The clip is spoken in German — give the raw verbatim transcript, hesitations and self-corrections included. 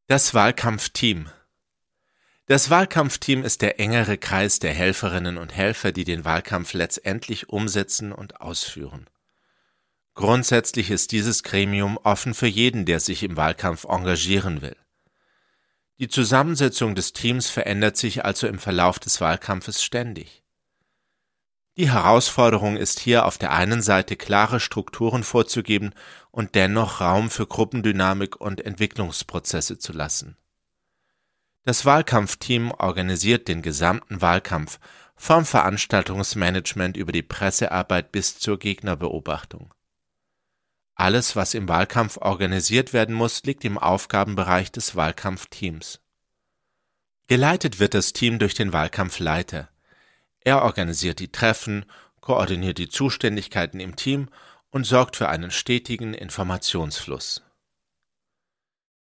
Das Wahlkampfteam. Das Wahlkampfteam ist der engere Kreis der Helferinnen und Helfer, die den Wahlkampf letztendlich umsetzen und ausführen. Grundsätzlich ist dieses Gremium offen für jeden, der sich im Wahlkampf engagieren will. Die Zusammensetzung des Teams verändert sich also im Verlauf des Wahlkampfes ständig. Die Herausforderung ist hier auf der einen Seite klare Strukturen vorzugeben und dennoch Raum für Gruppendynamik und Entwicklungsprozesse zu lassen. Das Wahlkampfteam organisiert den gesamten Wahlkampf, vom Veranstaltungsmanagement über die Pressearbeit bis zur Gegnerbeobachtung. Alles, was im Wahlkampf organisiert werden muss, liegt im Aufgabenbereich des Wahlkampfteams. Geleitet wird das Team durch den Wahlkampfleiter. Er organisiert die Treffen, koordiniert die Zuständigkeiten im Team und sorgt für einen stetigen Informationsfluss.